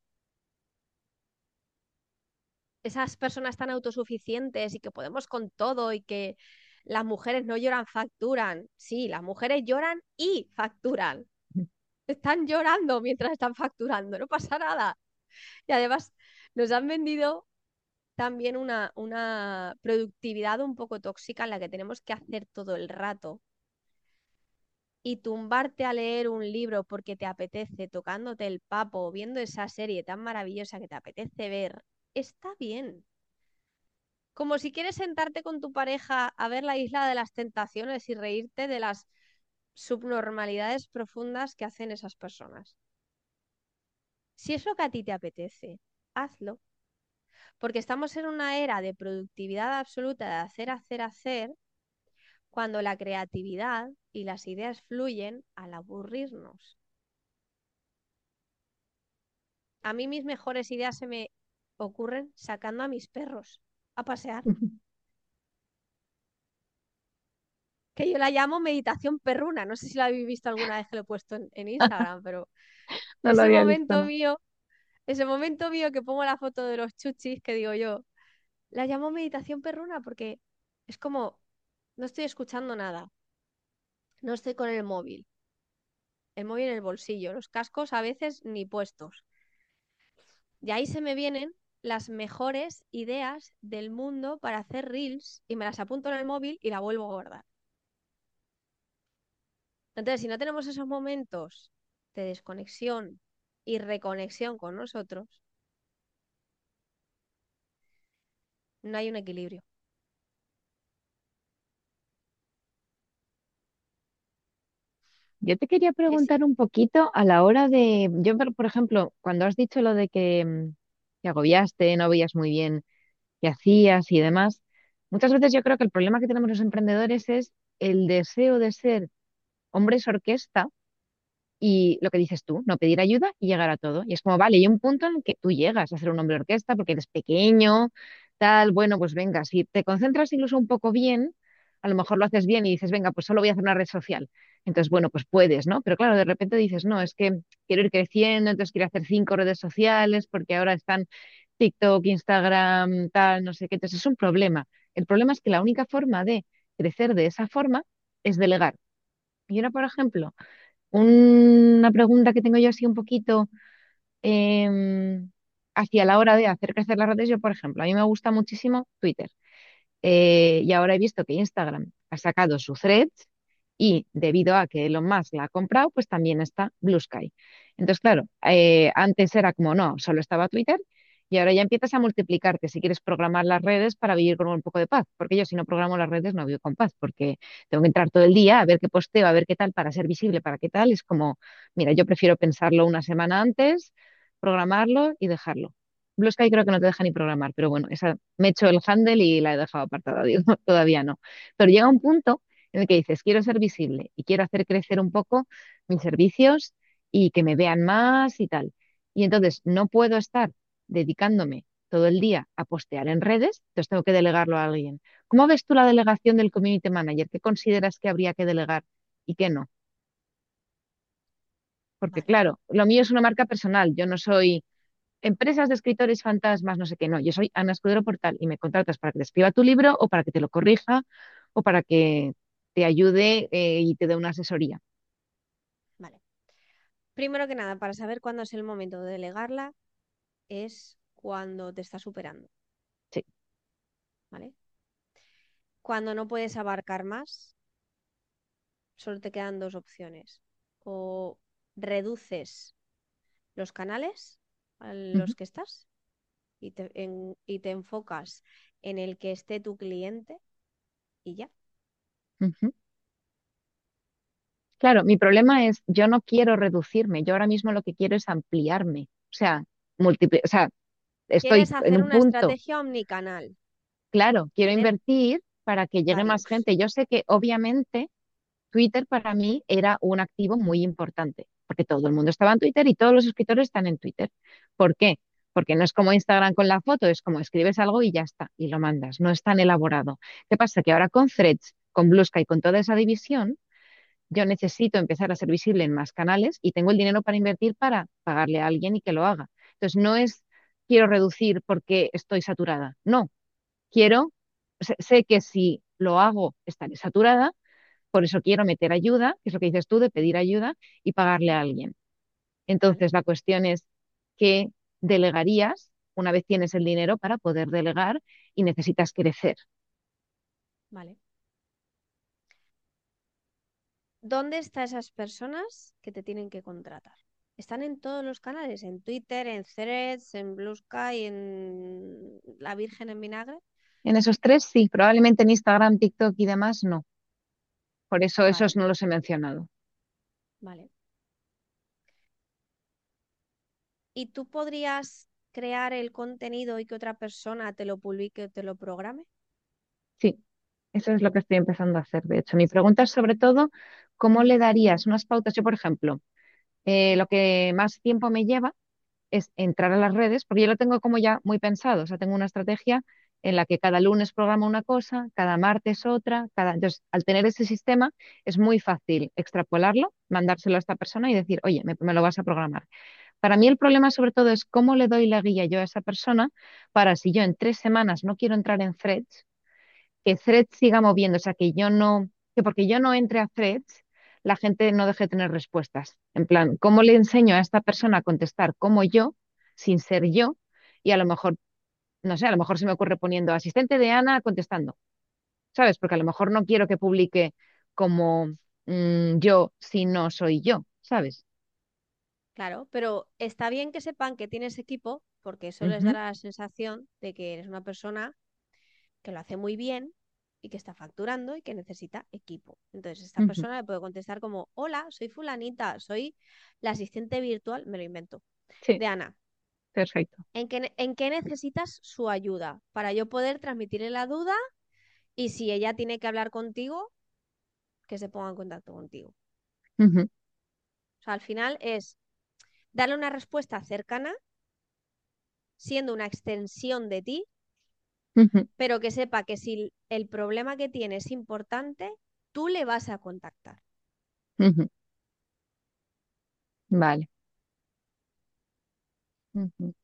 Esas personas tan autosuficientes y que podemos con todo y que las mujeres no lloran, facturan. Sí, las mujeres lloran y facturan. Están llorando mientras están facturando, no pasa nada. Y además nos han vendido también una productividad un poco tóxica en la que tenemos que hacer todo el rato y tumbarte a leer un libro porque te apetece, tocándote el papo, viendo esa serie tan maravillosa que te apetece ver, está bien. Como si quieres sentarte con tu pareja a ver la isla de las tentaciones y reírte de las subnormalidades profundas que hacen esas personas. Si es lo que a ti te apetece, hazlo. Porque estamos en una era de productividad absoluta, de hacer, hacer, hacer, cuando la creatividad y las ideas fluyen al aburrirnos. A mí mis mejores ideas se me ocurren sacando a mis perros a pasear. Que yo la llamo meditación perruna. No sé si la habéis visto alguna vez que lo he puesto en Instagram, pero No lo ese había visto, momento ¿no? mío, ese momento mío que pongo la foto de los chuchis, que digo yo, la llamo meditación perruna porque es como, no estoy escuchando nada, no estoy con el móvil en el bolsillo, los cascos a veces ni puestos. Y ahí se me vienen las mejores ideas del mundo para hacer reels y me las apunto en el móvil y la vuelvo a guardar. Entonces, si no tenemos esos momentos de desconexión y reconexión con nosotros, no hay un equilibrio. Yo te quería Que sí, preguntar un poquito a la hora de, yo, por ejemplo, cuando has dicho lo de que te agobiaste, no veías muy bien qué hacías y demás, muchas veces yo creo que el problema que tenemos los emprendedores es el deseo de ser hombres orquesta y lo que dices tú, no pedir ayuda y llegar a todo. Y es como, vale, hay un punto en el que tú llegas a ser un hombre orquesta porque eres pequeño, tal, bueno, pues venga, si te concentras incluso un poco bien, a lo mejor lo haces bien y dices, venga, pues solo voy a hacer una red social. Entonces, bueno, pues puedes, ¿no? Pero claro, de repente dices, no, es que quiero ir creciendo, entonces quiero hacer 5 redes sociales porque ahora están TikTok, Instagram, tal, no sé qué. Entonces es un problema. El problema es que la única forma de crecer de esa forma es delegar. Y ahora, por ejemplo, una pregunta que tengo yo así un poquito em, hacia la hora de hacer crecer las redes. Yo, por ejemplo, a mí me gusta muchísimo Twitter. Y ahora he visto que Instagram ha sacado su Threads y debido a que Elon Musk la ha comprado, pues también está Blue Sky. Entonces, claro, antes era como no, solo estaba Twitter y ahora ya empiezas a multiplicarte si quieres programar las redes para vivir con un poco de paz, porque yo si no programo las redes no vivo con paz, porque tengo que entrar todo el día a ver qué posteo, a ver qué tal, para ser visible, para qué tal. Es como, mira, yo prefiero pensarlo una semana antes, programarlo y dejarlo. Blue Sky creo que no te deja ni programar, pero bueno, esa me he hecho el handle y la he dejado apartada, digo, todavía no. Pero llega un punto en el que dices, quiero ser visible y quiero hacer crecer un poco mis servicios y que me vean más y tal. Y entonces no puedo estar dedicándome todo el día a postear en redes, entonces tengo que delegarlo a alguien. ¿Cómo ves tú la delegación del community manager? ¿Qué consideras que habría que delegar y qué no? Porque vale. claro, lo mío es una marca personal, yo no soy empresas de escritores fantasmas, no sé qué, no, yo soy Ana Escudero Portal y me contratas para que te escriba tu libro o para que te lo corrija o para que te ayude y te dé una asesoría. Vale. Primero que nada, para saber cuándo es el momento de delegarla, es cuando te está superando, Sí. ¿vale? Cuando no puedes abarcar más, solo te quedan dos opciones. O reduces los canales a Ujú, los que estás y te enfocas en el que esté tu cliente y ya. ujú. Claro, mi problema es, yo no quiero reducirme, yo ahora mismo lo que quiero es ampliarme, o sea, o sea, estoy Quieres en hacer un una punto, estrategia omnicanal. claro, quiero Tener invertir para que llegue más varios. gente. Yo sé que obviamente Twitter para mí era un activo muy importante, porque todo el mundo estaba en Twitter y todos los escritores están en Twitter. ¿Por qué? Porque no es como Instagram con la foto, es como escribes algo y ya está, y lo mandas, no es tan elaborado. ¿Qué pasa? Que ahora con Threads, con Blue Sky, con toda esa división, yo necesito empezar a ser visible en más canales y tengo el dinero para invertir para pagarle a alguien y que lo haga. Entonces, no es quiero reducir porque estoy saturada, no, quiero, sé que si lo hago estaré saturada, por eso quiero meter ayuda, que es lo que dices tú, de pedir ayuda y pagarle a alguien. Vale, Entonces, la cuestión es qué delegarías una vez tienes el dinero para poder delegar y necesitas crecer. vale. ¿Dónde están esas personas que te tienen que contratar? Están en todos los canales, en Twitter, en Threads, en Blue Sky, en La Virgen en Vinagre. En esos tres sí, probablemente en Instagram, TikTok y demás no. Por eso esos Vale, no los he mencionado. vale. ¿Y tú podrías crear el contenido y que otra persona te lo publique o te lo programe? Sí, eso es lo que estoy empezando a hacer. De hecho, mi pregunta es sobre todo, ¿cómo le darías unas pautas? Yo, por ejemplo, lo que más tiempo me lleva es entrar a las redes, porque yo lo tengo como ya muy pensado. O sea, tengo una estrategia en la que cada lunes programa una cosa, cada martes otra, Entonces, al tener ese sistema, es muy fácil extrapolarlo, mandárselo a esta persona y decir, oye, me lo vas a programar. Para mí el problema sobre todo es cómo le doy la guía yo a esa persona para si yo en 3 semanas no quiero entrar en Threads, que Threads siga moviendo, o sea, que porque yo no entre a Threads, la gente no deje de tener respuestas. En plan, ¿cómo le enseño a esta persona a contestar como yo, sin ser yo? Y a lo mejor, no sé, a lo mejor se me ocurre poniendo asistente de Ana contestando, ¿sabes? Porque a lo mejor no quiero que publique como yo si no soy yo, ¿sabes? Claro, pero está bien que sepan que tienes equipo porque eso les Ujú, dará la sensación de que eres una persona que lo hace muy bien y que está facturando y que necesita equipo. Entonces, esta ujú. persona le puede contestar como, hola, soy fulanita, soy la asistente virtual, me lo invento, Sí, de Ana. perfecto. ¿En qué necesitas su ayuda? Para yo poder transmitirle la duda y si ella tiene que hablar contigo, que se ponga en contacto contigo. Ujú, O sea, al final es darle una respuesta cercana, siendo una extensión de ti, ujú, pero que sepa que si el problema que tiene es importante, tú le vas a contactar. ujú. Vale. Ujú.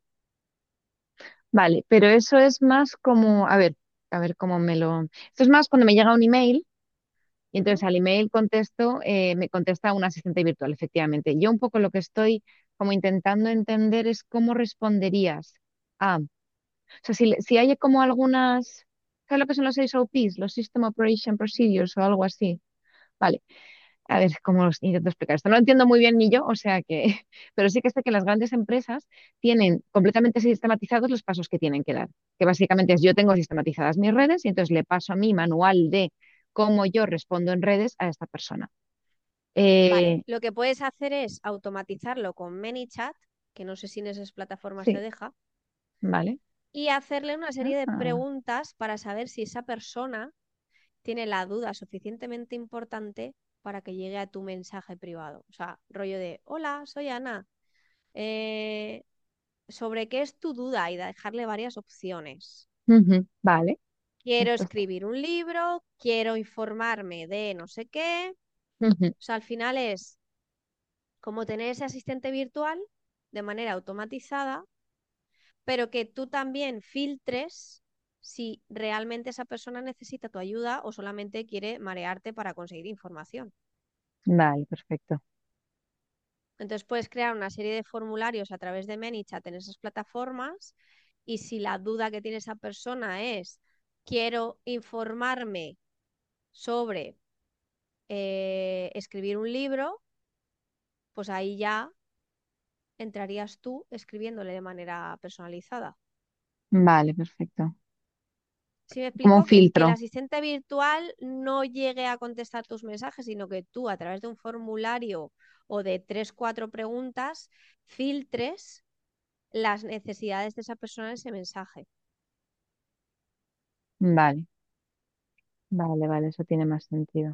Vale, pero eso es más como, a ver cómo me lo... Esto es más cuando me llega un email y entonces Ujú. al email contesto, me contesta un asistente virtual, efectivamente. Yo un poco lo que estoy como intentando entender es cómo responderías o sea, si hay como algunas, ¿sabes lo que son los SOPs, los System Operation Procedures o algo así? Vale. A ver, ¿cómo os intento explicar esto? No lo entiendo muy bien ni yo, o sea que, pero sí que sé que las grandes empresas tienen completamente sistematizados los pasos que tienen que dar, que básicamente es yo tengo sistematizadas mis redes y entonces le paso a mi manual de cómo yo respondo en redes a esta persona. Vale, Eh, lo que puedes hacer es automatizarlo con ManyChat, que no sé si en esas plataformas te sí, deja, vale. y hacerle una serie de Ah, preguntas para saber si esa persona tiene la duda suficientemente importante para que llegue a tu mensaje privado. O sea, rollo de, hola, soy Ana. eh, ¿Sobre qué es tu duda? Y dejarle varias opciones. ujú, vale, Quiero esto está. escribir un libro, quiero informarme de no sé qué. Ujú, O sea, al final es como tener ese asistente virtual de manera automatizada, pero que tú también filtres si realmente esa persona necesita tu ayuda o solamente quiere marearte para conseguir información. vale, perfecto. Entonces puedes crear una serie de formularios a través de ManyChat en esas plataformas y si la duda que tiene esa persona es quiero informarme sobre escribir un libro, pues ahí ya entrarías tú escribiéndole de manera personalizada. Vale, perfecto. Si me Como un explico, que el filtro. asistente virtual no llegue a contestar tus mensajes, sino que tú a través de un formulario o de tres, cuatro preguntas filtres las necesidades de esa persona en ese mensaje. Vale, vale, vale, eso tiene más sentido.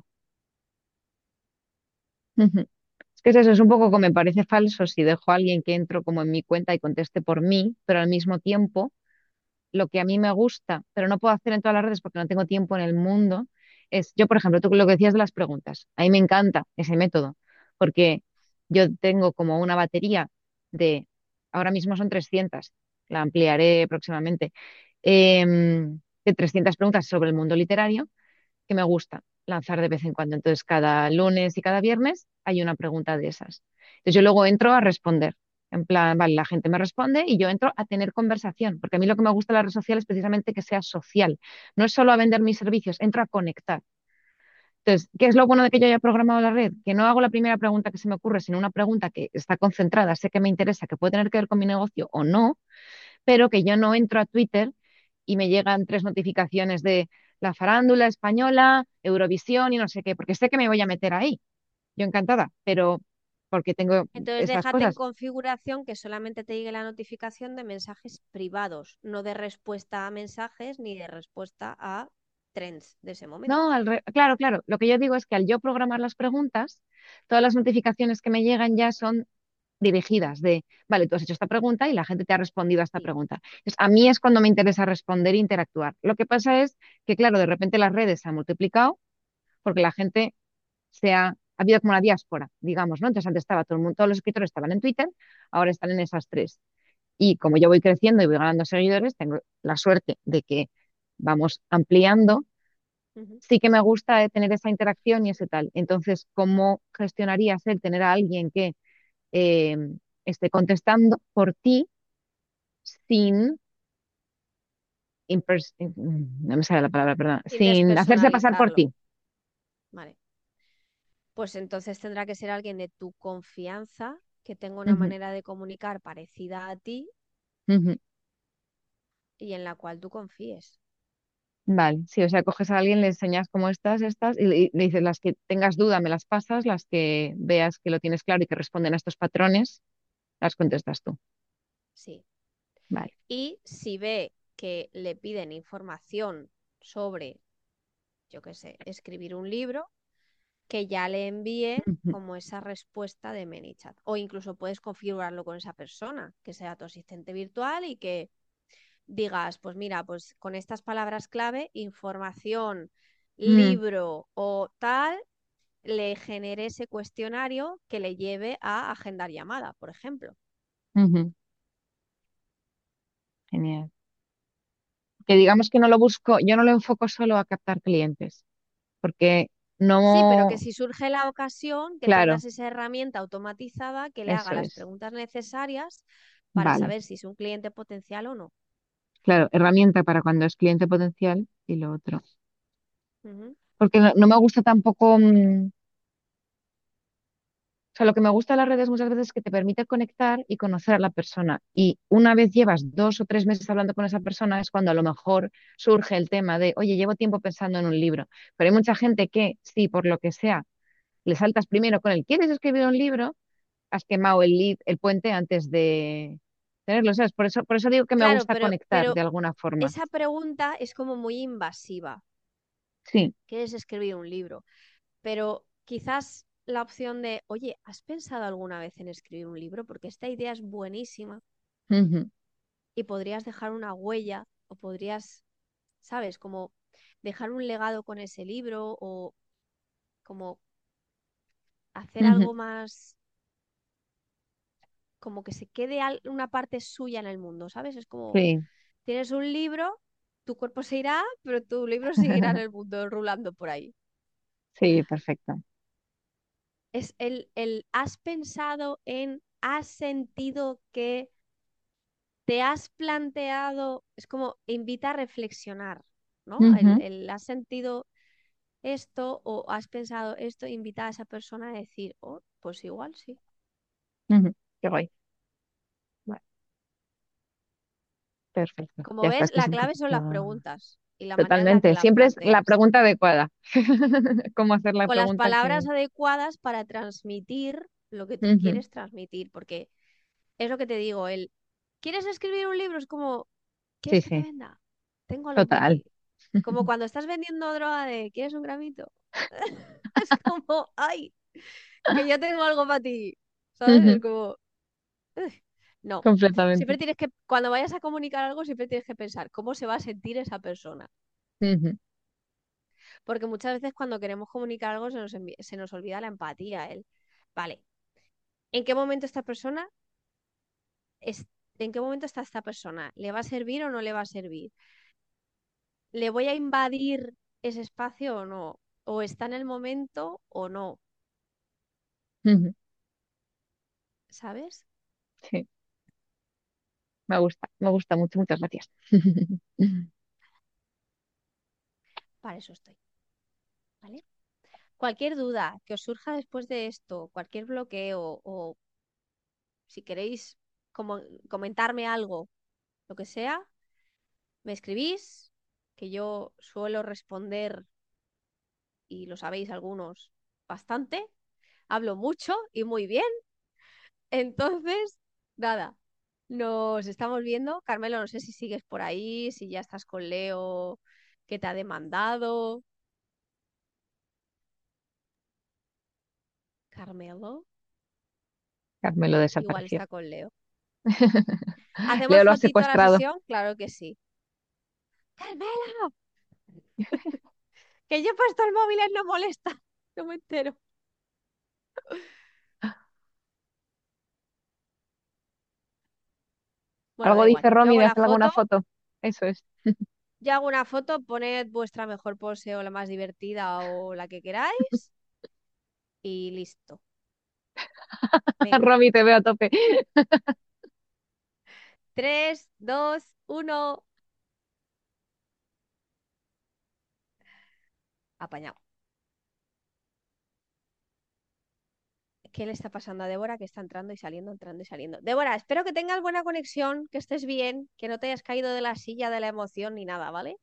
Ujú. Es que es eso, es un poco que me parece falso si dejo a alguien que entro como en mi cuenta y conteste por mí, pero al mismo tiempo lo que a mí me gusta, pero no puedo hacer en todas las redes porque no tengo tiempo en el mundo, es, yo por ejemplo, tú lo que decías de las preguntas, a mí me encanta ese método, porque yo tengo como una batería de, ahora mismo son 300, la ampliaré próximamente, de 300 preguntas sobre el mundo literario que me gusta lanzar de vez en cuando. Entonces, cada lunes y cada viernes hay una pregunta de esas. Entonces, yo luego entro a responder. En plan, vale, la gente me responde y yo entro a tener conversación, porque a mí lo que me gusta de la red social es precisamente que sea social. No es solo a vender mis servicios, entro a conectar. Entonces, ¿qué es lo bueno de que yo haya programado la red? Que no hago la primera pregunta que se me ocurre, sino una pregunta que está concentrada, sé que me interesa, que puede tener que ver con mi negocio o no, pero que yo no entro a Twitter y me llegan tres notificaciones de la farándula española, Eurovisión y no sé qué, porque sé que me voy a meter ahí. Yo encantada, pero porque tengo Entonces esas déjate en cosas. configuración que solamente te llegue la notificación de mensajes privados, no de respuesta a mensajes ni de respuesta a trends de ese momento. No, claro, claro. Lo que yo digo es que al yo programar las preguntas, todas las notificaciones que me llegan ya son dirigidas de, vale, tú has hecho esta pregunta y la gente te ha respondido a esta Sí. pregunta. Entonces, a mí es cuando me interesa responder e interactuar. Lo que pasa es que, claro, de repente las redes se han multiplicado porque la gente ha habido como una diáspora, digamos, ¿no? Entonces antes estaba todo el mundo, todos los escritores estaban en Twitter, ahora están en esas tres. Y como yo voy creciendo y voy ganando seguidores, tengo la suerte de que vamos ampliando. Ujú. Sí que me gusta tener esa interacción y ese tal. Entonces, ¿cómo gestionarías el tener a alguien que eh, esté contestando por ti sin, no me sale la palabra, perdón, Sin sin hacerse pasar por despersonalizarlo. ti? Vale. Pues entonces tendrá que ser alguien de tu confianza, que tenga una Ujú, manera de comunicar parecida a ti ujú. y en la cual tú confíes. Vale, sí, o sea, coges a alguien, le enseñas cómo estas, y le dices las que tengas duda, me las pasas, las que veas que lo tienes claro y que responden a estos patrones, las contestas tú. Sí. Vale. Y si ve que le piden información sobre, yo qué sé, escribir un libro, que ya le envíe Ujú, como esa respuesta de ManyChat. O incluso puedes configurarlo con esa persona, que sea tu asistente virtual y que digas, pues mira, pues con estas palabras clave, información, ujú, libro o tal, le genere ese cuestionario que le lleve a agendar llamada, por ejemplo. ujú. Genial. Que digamos que no lo busco, yo no lo enfoco solo a captar clientes, porque Sí, pero que no, si surge la ocasión, que claro, tengas esa herramienta automatizada que le haga eso las es. preguntas necesarias para Vale, saber si es un cliente potencial o no. claro, herramienta para cuando es cliente potencial y lo otro. Ujú. Porque no me gusta tampoco, o sea, lo que me gusta de las redes muchas veces es que te permite conectar y conocer a la persona. Y una vez llevas 2 o 3 meses hablando con esa persona, es cuando a lo mejor surge el tema de, oye, llevo tiempo pensando en un libro. Pero hay mucha gente que, sí, por lo que sea, le saltas primero con el, ¿quieres escribir un libro? Has quemado el puente antes de tenerlo, ¿sabes? Por eso digo que me Claro, gusta conectar de pero alguna forma. esa pregunta es como muy invasiva. Sí. ¿Quieres escribir un libro? Pero quizás la opción de, oye, ¿has pensado alguna vez en escribir un libro? Porque esta idea es buenísima Ujú, y podrías dejar una huella o podrías, ¿sabes? Como dejar un legado con ese libro o como hacer ujú. algo más, como que se quede una parte suya en el mundo, ¿sabes? Es como, Sí. tienes un libro, tu cuerpo se irá, pero tu libro seguirá en el mundo rulando por ahí. Sí, perfecto. Es has pensado en, has sentido que te has planteado, es como invita a reflexionar, ¿no? Ujú, Has sentido esto o has pensado esto, invita a esa persona a decir, oh, pues igual sí. ujú. Qué guay. Vale, perfecto. Como Ya está, ves, es que es la un clave son las poquito. preguntas y la manera en la que Totalmente. las Siempre es la planteas. pregunta adecuada. ¿Cómo hacer la Con las pregunta palabras que... adecuadas para transmitir lo que tú Ujú. quieres transmitir, porque es lo que te digo, ¿quieres escribir un libro? Es como, Sí, ¿quieres que te sí, venda? Tengo algo por total. ahí. Como cuando estás vendiendo droga de, ¿quieres un gramito? Es como, ay, que yo tengo algo para ti, ¿sabes? Es Ujú, como, "Ugh". No, completamente. siempre tienes que, cuando vayas a comunicar algo, siempre tienes que pensar cómo se va a sentir esa persona. Ujú, Porque muchas veces cuando queremos comunicar algo se nos olvida la empatía, vale, ¿en qué momento esta persona es, ¿en qué momento está esta persona? ¿Le va a servir o no le va a servir? ¿Le voy a invadir ese espacio o no? ¿O está en el momento o no? ujú. ¿Sabes? Sí, me gusta mucho. Muchas gracias. Para eso estoy, ¿vale? Cualquier duda que os surja después de esto, cualquier bloqueo o si queréis como comentarme algo, lo que sea, me escribís, que yo suelo responder, y lo sabéis algunos, bastante. Hablo mucho y muy bien. Entonces, nada, nos estamos viendo. Carmelo, no sé si sigues por ahí, si ya estás con Leo, que te ha demandado. Carmelo, Carmelo igual desapareció. está con Leo. Leo ¿Hacemos lo ha fotito a la secuestrado. sesión? Claro que sí. Carmelo, que yo he puesto el móvil en no molesta. No me entero. Bueno, Algo da igual. dice Romy de hacer alguna foto. Eso es. Yo hago una foto, poned vuestra mejor pose o la más divertida o la que queráis y listo. Venga. Romy, te veo a tope. 3, 2, 1. Apañado. ¿Qué le está pasando a Débora? Que está entrando y saliendo, entrando y saliendo. Débora, espero que tengas buena conexión, que estés bien, que no te hayas caído de la silla de la emoción ni nada, ¿vale?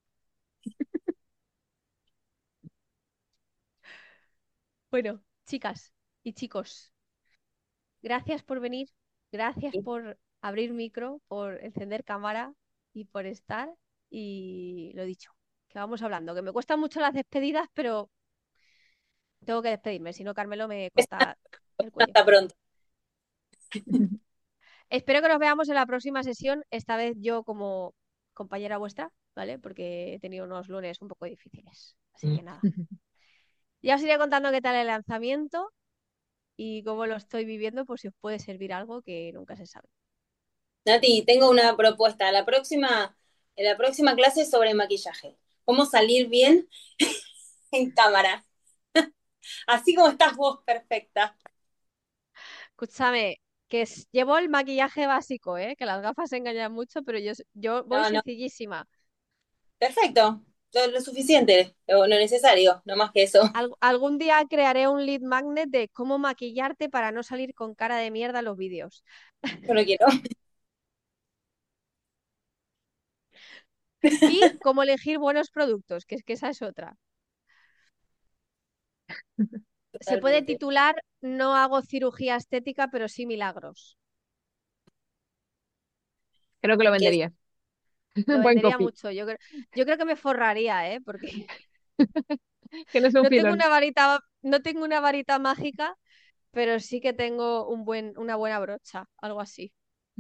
Bueno, chicas y chicos, gracias por venir, gracias por abrir micro, por encender cámara y por estar. Y lo dicho, que vamos hablando, que me cuestan mucho las despedidas, pero tengo que despedirme, si no Carmelo me corta el cuello. Hasta pronto. Espero que nos veamos en la próxima sesión, esta vez yo como compañera vuestra, ¿vale? Porque he tenido unos lunes un poco difíciles. Así que nada. Ya os iré contando qué tal el lanzamiento y cómo lo estoy viviendo, por si os puede servir algo que nunca se sabe. Nati, tengo una propuesta. En la próxima clase es sobre maquillaje. ¿Cómo salir bien en cámara? Así como estás vos, perfecta. Escúchame, que llevo el maquillaje básico, ¿eh? Que las gafas engañan mucho, pero yo voy No, no, sencillísima. perfecto. Lo suficiente, lo necesario, no más que eso. Algún día crearé un lead magnet de cómo maquillarte para no salir con cara de mierda en los vídeos. Yo lo quiero. Y cómo elegir buenos productos, que es que esa es otra. Se puede Totalmente. titular No hago cirugía estética, pero sí milagros. Creo que lo Es que vendería. Lo Buen vendería copy. mucho. Yo creo que me forraría, ¿eh? Porque Tienes un filón. no tengo una varita mágica, pero sí que tengo una buena brocha, algo así.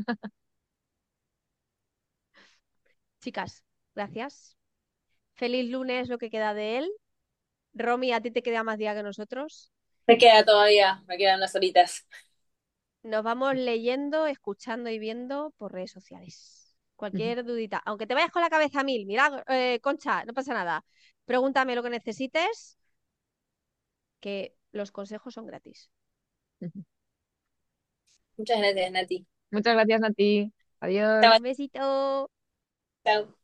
Chicas, gracias. Feliz lunes, lo que queda de él. Romy, a ti te queda más día que nosotros. me queda todavía, me quedan unas horitas. Nos vamos leyendo, escuchando y viendo por redes sociales. Cualquier dudita, aunque te vayas con la cabeza a mil, mira, Concha, no pasa nada. Pregúntame lo que necesites, que los consejos son gratis. Muchas gracias, Nati. Muchas gracias, Nati. Chao, Un Adiós. besito. chao.